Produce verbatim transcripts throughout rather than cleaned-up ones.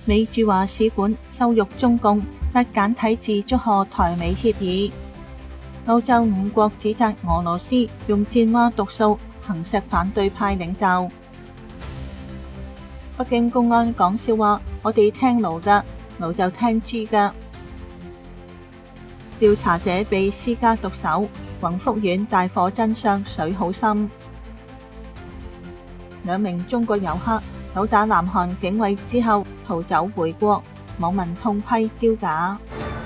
美駐華使館羞辱中共，發簡體字祝賀台美協議。歐洲五國指責俄羅斯用箭蛙毒素行刺反對派領袖。北京公安講笑話，我哋聽盧㗎，盧就聽豬㗎。調查者被施加毒手，宏福苑大火真相水好深。兩名中國遊客毆打南韓警衛之後逃走回國，網民痛批丟架。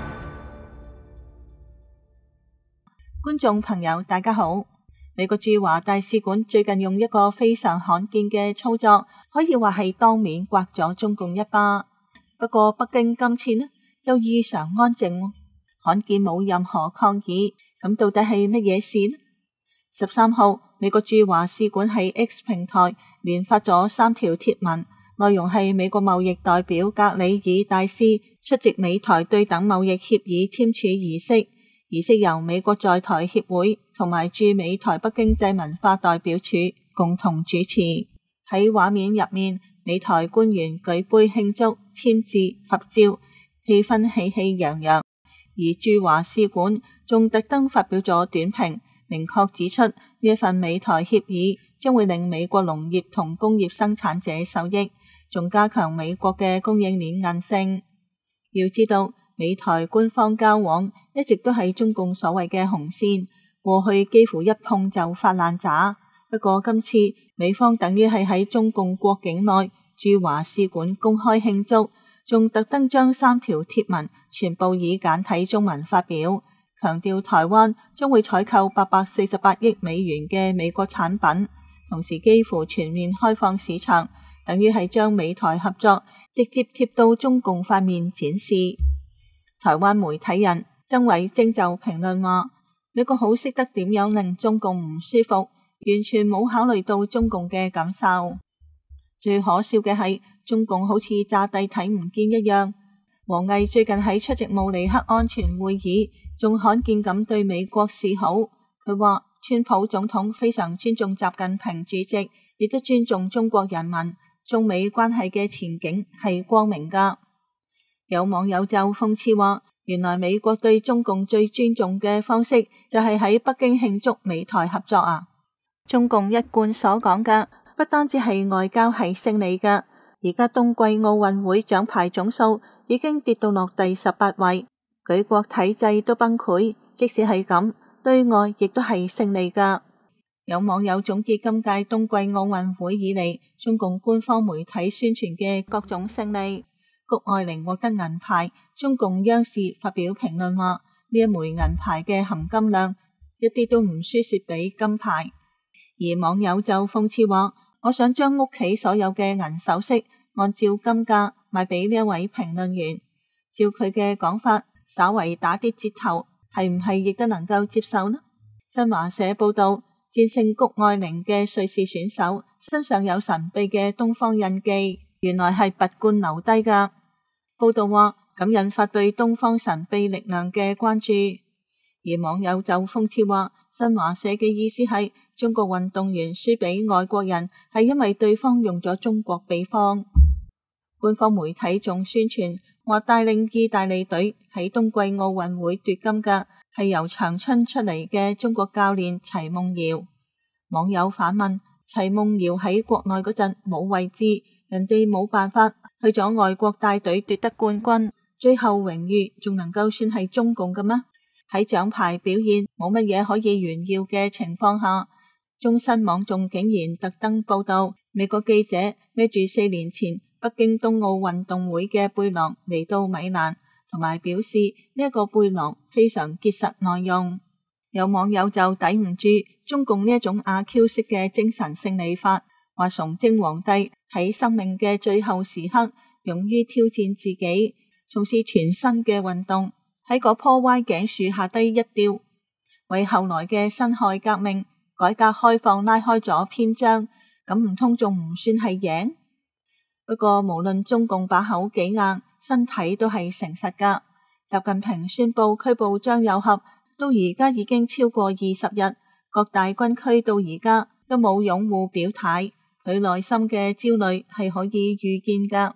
觀眾朋友大家好，美國駐華大使館最近用一個非常罕見嘅操作，可以話係當面摑咗中共一巴。不過北京今次呢就異常安靜，罕見冇任何抗議。咁到底係乜嘢事呢？十三號，美國駐華使館喺 X 平台連發咗三條貼文，內容係美國貿易代表格里爾大使出席美台對等貿易協議簽署儀式。儀式由美國在台協會同埋駐美台北經濟文化代表處共同主持。喺畫面入面，美台官員舉杯慶祝、簽字、合照，氣氛喜氣洋洋。而駐華使館仲特登發表咗短評，明確指出呢一份美台協議將會令美國農業同工業生產者受益，仲加強美國嘅供應鏈韌性。要知道，美台官方交往一直都係中共所謂嘅紅線，過去幾乎一碰就發爛渣。不過今次美方等於係喺中共國境內駐華使館公開慶祝，仲特登將三條貼文全部以簡體中文發表，強調台灣將會採購八百四十八億美元嘅美國產品，同時幾乎全面開放市場，等於係將美台合作直接貼到中共塊面展示。台灣媒體人曾偉晶就評論話，美國好識得點樣令中共唔舒服，完全冇考慮到中共嘅感受。最可笑嘅係，中共好似詐諦睇唔見一樣。王毅最近喺出席慕尼黑安全會議，仲罕見咁對美國示好。佢話，川普總統非常尊重習近平主席，亦都尊重中國人民，中美關係嘅前景係光明㗎。有網友就諷刺話，原來美國對中共最尊重嘅方式就係喺北京慶祝美台合作啊！中共一貫所講嘅不單止係外交係勝利㗎，而家冬季奧運會獎牌總數已經跌到落第十八位，舉國體制都崩潰，即使係咁，對外亦都係勝利㗎。有網友總結今屆冬季奧運會以嚟，中共官方媒體宣傳嘅各種勝利。谷愛凌獲得銀牌，中共央視發表評論話，呢一枚銀牌嘅含金量一啲都唔輸蝕俾金牌。而網友就諷刺話，我想將屋企所有嘅銀首飾按照金價賣俾呢一位評論員，照佢嘅講法，稍為打啲折頭，係唔係亦都能夠接受呢？新華社報道，戰勝谷愛凌嘅瑞士選手身上有神秘嘅東方印記，原來係拔罐留低㗎。報道話，咁引發對東方神秘力量嘅關注。而網友就諷刺話，新華社嘅意思係中國運動員輸俾外國人係因為對方用咗中國比方。官方媒體仲宣傳話，帶領意大利隊喺冬季奧運會奪金嘅係由長春出嚟嘅中國教練齊夢瑤。網友反問，齊夢瑤喺國內嗰陣冇位置，人哋冇辦法去咗外國帶隊奪得冠軍，最後榮譽仲能夠算係中共嘅咩？喺獎牌表現冇乜嘢可以炫耀嘅情況下，中新網仲竟然特登報道美國記者孭住四年前北京冬奧運動會嘅背囊嚟到米蘭，同埋表示呢一個背囊非常結實耐用。有網友就抵唔住中共呢一種阿 Q 式嘅精神勝利法，話崇禎皇帝喺生命嘅最後時刻勇於挑戰自己，從事全新嘅運動，喺嗰棵歪頸樹下低一吊，為後來嘅辛亥革命改革開放拉開咗篇章，咁唔通仲唔算係贏？不過無論中共把口幾硬，身體都係誠實㗎。習近平宣布拘捕張又俠，到而家已經超過二十日，各大軍區到而家都冇擁護表態，佢內心嘅焦慮係可以預見㗎。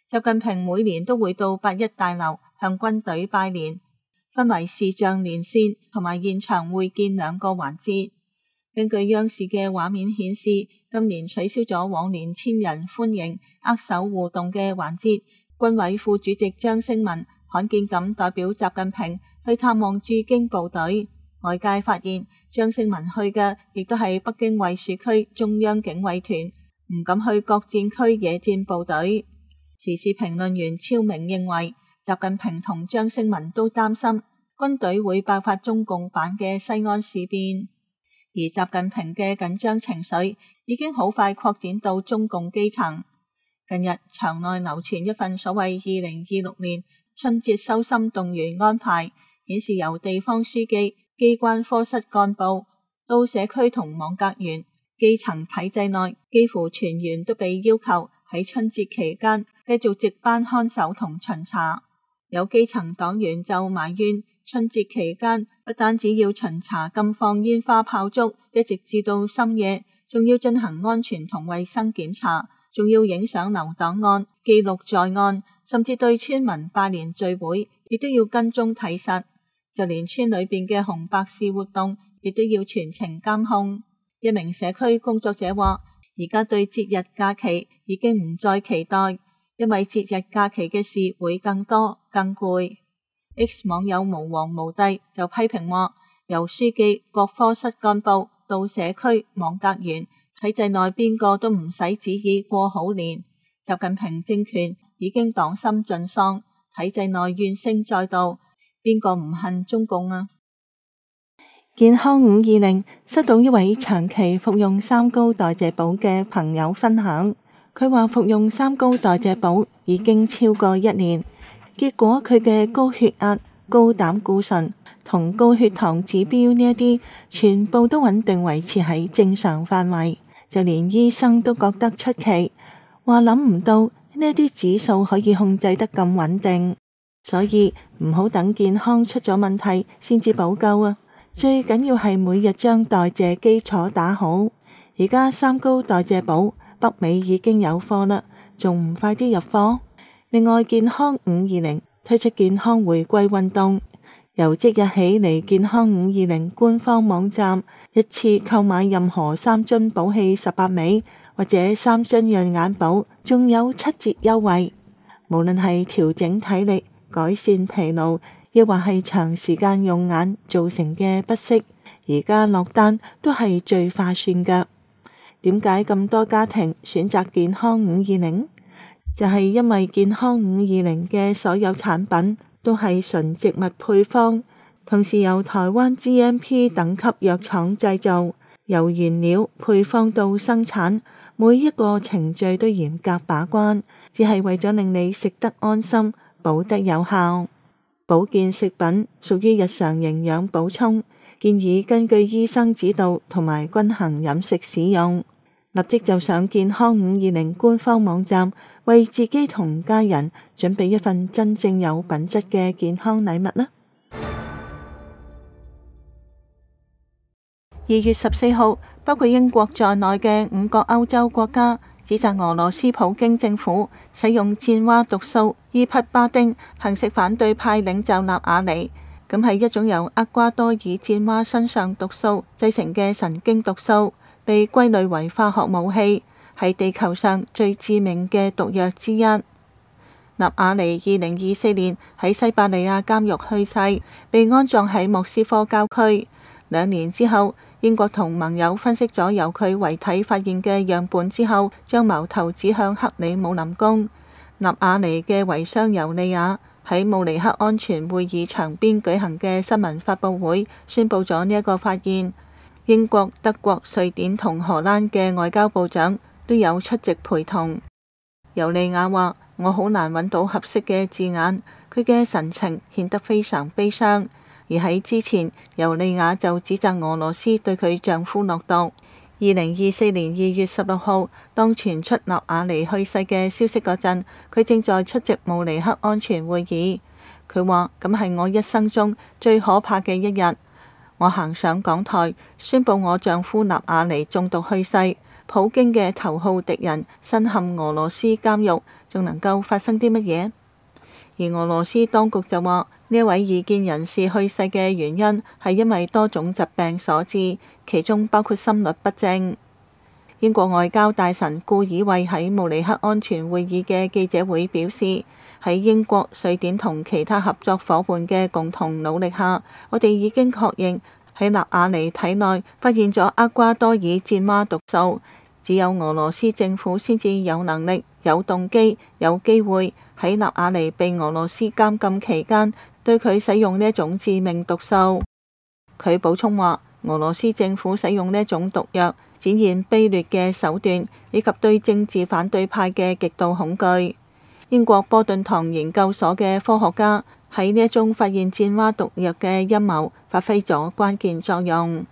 習近平每年都會到八一大樓向軍隊拜年，分為視像連線同埋現場會見兩個環節。根據央視嘅畫面顯示，今年取消咗往年千人歡迎握手互動嘅環節。軍委副主席張升民罕見咁代表習近平去探望駐京部隊。外界發現張升民去嘅亦都係北京衛戍區中央警衛團，唔敢去各戰區野戰部隊。時事評論員超明認為，習近平同張升民都擔心軍隊會爆發中共版嘅西安事變。而習近平嘅緊張情緒已經好快擴展到中共基層。近日場內流傳一份所謂二零二六年春節收心動員安排，顯示由地方書記、機關科室幹部到社區同網格員，基層體制內幾乎全員都被要求喺春節期間繼續值班看守同巡查。有基層黨員就埋怨，春節期間不單止要巡查禁放煙花炮竹，一直至到深夜，仲要進行安全同衛生檢查，仲要影相留檔案，記錄在案，甚至對村民拜年聚會亦都要跟蹤睇實，就連村裏邊嘅紅白事活動亦都要全程監控。一名社區工作者話，而家對節日假期已經唔再期待，因為節日假期嘅事會更多更攰。X 網友無王無帝就批評話，由書記、各科室幹部到社區網格員，體制內邊個都唔使旨意過好年。習近平政權已經黨心盡喪，體制內怨聲載道，邊個唔恨中共啊？健康五二零收到一位長期服用三高代謝寶嘅朋友分享，佢話服用三高代謝寶已經超過一年，結果佢嘅高血壓、高膽固醇同高血糖指標呢一啲全部都穩定維持喺正常範圍，就連醫生都覺得出奇，話諗唔到呢一啲指數可以控制得咁穩定，所以唔好等健康出咗問題先至補救啊！最緊要係每日將代謝基礎打好。而家三高代謝寶北美已經有貨啦，仲唔快啲入貨？另外，健康五二零推出健康回歸運動，由即日起嚟健康五二零官方網站一次購買任何三樽補氣十八味或者三樽潤眼寶，仲有七折優惠。無論係調整體力、改善疲勞，亦或係長時間用眼造成嘅不適，而家落單都係最划算㗎。點解咁多家庭選擇健康五二零？就係因為健康五二零嘅所有產品都係純植物配方，同時由台灣 G M P 等級藥廠製造，由原料配方到生產，每一個程序都嚴格把關，只係為咗令你食得安心，補得有效。保健食品屬於日常營養補充，建議根據醫生指導同埋均衡飲食使用。立即就上健康五二零官方網站，為自己同家人準備一份真正有品質嘅健康禮物啦！二月十四號，包括英國在內嘅五個歐洲國家指責俄羅斯普京政府使用箭蛙毒素伊匹巴丁行刺反對派領袖納瓦尼，咁係一種由厄瓜多爾箭蛙身上毒素製成嘅神經毒素，被歸類為化學武器，係地球上最致命嘅毒藥之一。納瓦尼二零二四年喺西伯利亞監獄去世，被安葬喺莫斯科郊區。兩年之後，英國同盟友分析咗由佢遺體發現嘅樣本之後，將矛頭指向克里姆林宮。納瓦尼嘅遺孀尤利亞喺慕尼黑安全會議場邊舉行嘅新聞發佈會，宣布咗呢一個發現。英國、德國、瑞典同荷蘭嘅外交部長都有出席陪同。尤利亞話：我好難揾到合適嘅字眼，佢嘅神情顯得非常悲傷。而喺之前，尤利亞就指責俄羅斯對佢丈夫落毒。二零二四年二月十六號，當傳出納瓦尼去世嘅消息嗰陣，佢正在出席慕尼黑安全會議。佢話：咁係我一生中最可怕嘅一日。我行上講台，宣布我丈夫納瓦尼中毒去世。普京嘅頭號敵人身陷俄羅斯監獄， 仲能夠發生啲乜嘢？而俄羅斯當局就話，呢位異見人士去世嘅原因係因為多種疾病所致，其中包括心律不正。英國外交大臣顧爾惠喺慕尼黑安全會議嘅記者會表示，喺英國、瑞典同其他合作伙伴嘅共同努力下，我哋已經確認喺納瓦尼體內發現咗厄瓜多爾箭蛙毒素。只有俄羅斯政府先至有能力、有動機、有機會喺納瓦尼被俄羅斯監禁期間對佢使用呢一種致命毒素。佢補充話，俄羅斯政府使用呢一種毒藥，展現卑劣嘅手段，以及對政治反對派嘅極度恐懼。英國波頓堂研究所嘅科學家喺呢一宗發現箭蛙毒藥嘅陰謀發揮咗關鍵作用。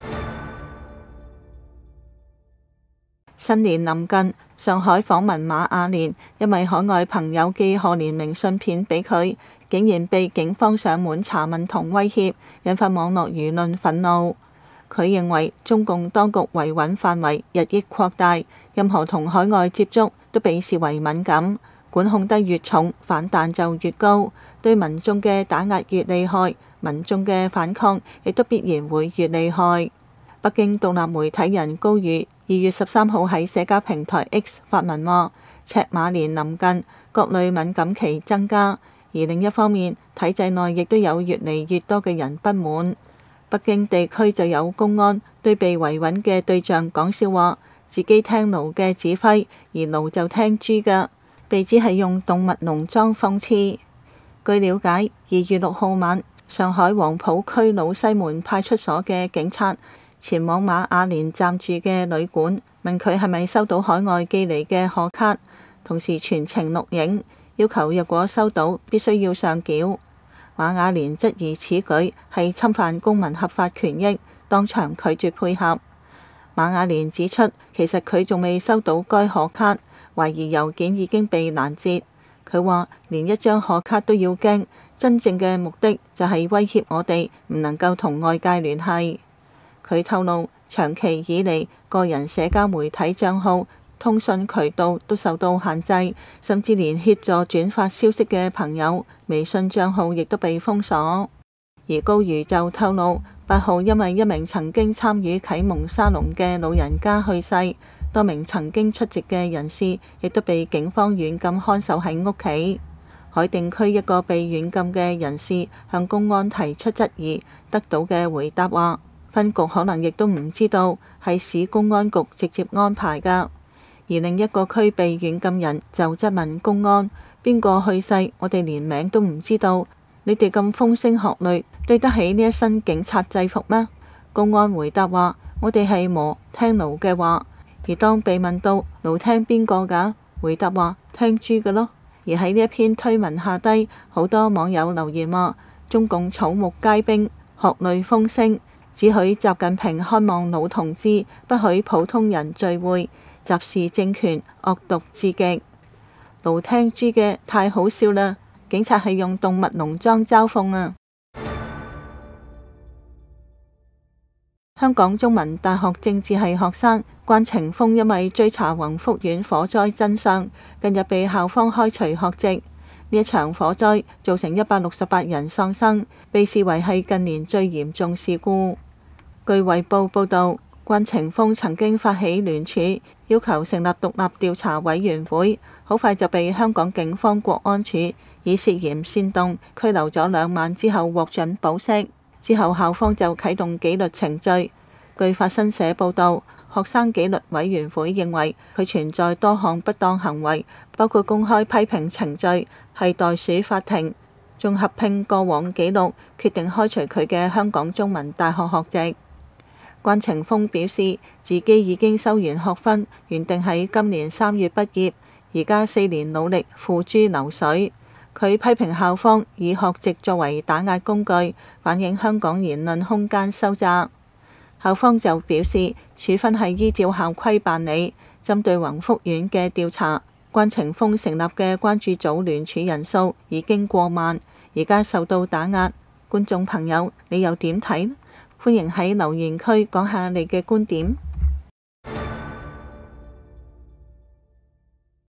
新年臨近，上海訪問馬雅蓮，因為海外朋友寄賀年明信片俾佢，竟然被警方上門查問同威脅，引發網絡輿論憤怒。佢認為中共當局維穩範圍日益擴大，任何同海外接觸都被視為敏感，管控得越重，反彈就越高，對民眾嘅打壓越厲害，民眾嘅反抗亦都必然會越厲害。北京獨立媒體人高瑜二月十三號喺社交平台 X 發文話，赤馬年臨近，各類敏感期增加，而另一方面，體制內亦都有越嚟越多嘅人不滿。北京地區就有公安對被維穩嘅對象講笑話，自己聽盧嘅指揮，而盧就聽豬㗎，被指係用動物農莊諷刺。據了解，二月六號晚，上海黃浦區老西門派出所嘅警察前往馬雅蓮暫住嘅旅館，問佢係咪收到海外寄嚟嘅賀卡，同時全程錄影，要求若果收到，必須要上繳。馬雅蓮質疑此舉係侵犯公民合法權益，當場拒絕配合。馬雅蓮指出，其實佢仲未收到該賀卡，懷疑郵件已經被攔截。佢話連一張賀卡都要驚，真正嘅目的就係威脅我哋唔能夠同外界聯繫。佢透露，長期以嚟個人社交媒體帳號、通訊渠道都受到限制，甚至連協助轉發消息嘅朋友微信帳號亦都被封鎖。而高瑜就透露，八號因為一名曾經參與啟蒙沙龍嘅老人家去世，多名曾經出席嘅人士亦都被警方軟禁看守喺屋企。海淀區一個被軟禁嘅人士向公安提出質疑，得到嘅回答話，分局可能亦都唔知道，係市公安局直接安排㗎。而另一個區被軟禁人就質問公安，邊個去世，我哋連名都唔知道，你哋咁風聲鶴唳，對得起呢一身警察制服咩？公安回答話，我哋係磨聽盧嘅話。而當被問到盧聽邊個㗎，回答話聽豬嘅咯。而喺呢一篇推文下低，好多網友留言話，中共草木皆兵，鶴唳風聲，只許習近平看望老同志，不許普通人聚會，習氏政權惡毒至極。盧聽豬嘅太好笑啦！警察係用動物農莊嘲諷啊！香港中文大學政治系學生關程鋒因為追查宏福苑火災真相，近日被校方開除學籍。呢一場火災造成一百六十八人喪生，被視為係近年最嚴重事故。據衛報報道，關程鋒曾經發起聯署，要求成立獨立調查委員會，好快就被香港警方國安處以涉嫌煽動拘留咗兩晚之後獲准保釋。之後校方就啟動紀律程序。據法新社報道，學生紀律委員會認為佢存在多項不當行為，包括公開批評程序，係代數法庭，仲合併過往紀錄，決定開除佢嘅香港中文大學學籍。關程鋒表示自己已經修完學分，原定喺今年三月畢業，而家四年努力付諸流水。佢批評校方以學籍作為打壓工具，反映香港言論空間收窄。校方就表示處分係依照校規辦理。針對宏福苑嘅調查，關程鋒成立嘅關注組聯署人數已經過萬，而家受到打壓。觀眾朋友，你又點睇？歡迎喺留言區講下你嘅觀點。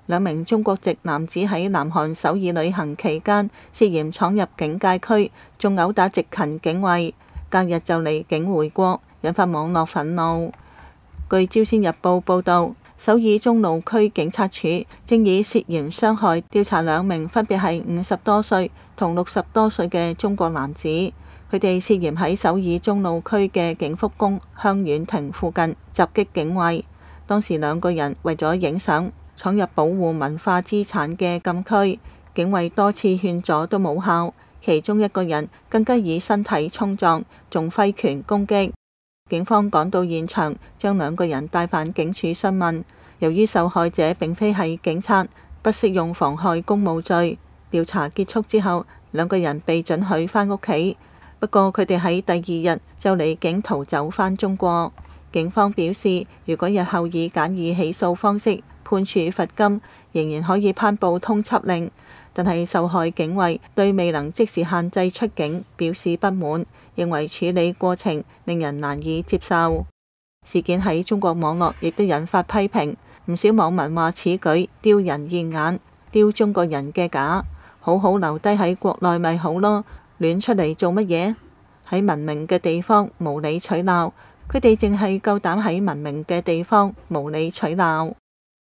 兩名中國籍男子喺南韓首爾旅行期間涉嫌闖入警戒區，仲毆打執勤警衛，隔日就離境回國，引發網絡憤怒。據朝鮮日報報導，首爾中路區警察署正以涉嫌傷害調查兩名分別係五十多歲同六十多歲嘅中國男子，佢哋涉嫌喺首爾中路區嘅景福宮香苑亭附近襲擊警衛。當時兩個人為咗影相，闖入保護文化資產嘅禁區，警衛多次勸阻都冇效，其中一個人更加以身體衝撞，仲揮拳攻擊。警方趕到現場，將兩個人帶返警署詢問。由於受害者並非係警察，不適用妨害公務罪。調查結束之後，兩個人被准許返屋企。不過佢哋喺第二日就離境逃走返中國。警方表示，如果日後以簡易起訴方式判處罰金，仍然可以頒布通緝令。但係受害警衛對未能即時限制出境表示不滿，認為處理過程令人難以接受。事件喺中國網絡亦都引發批評，唔少網民話此舉丟人現眼，丟中國人嘅架，好好留低喺國內咪好咯，亂出嚟做乜嘢？喺文明嘅地方無理取鬧，佢哋淨係夠膽喺文明嘅地方無理取鬧。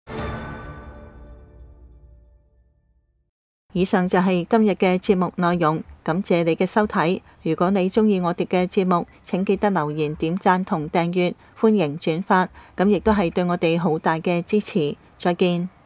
以上就係今日嘅節目內容，感謝你嘅收睇。如果你鍾意我哋嘅節目，請記得留言、點讚同訂閱，歡迎轉發，咁亦都係對我哋好大嘅支持。再見。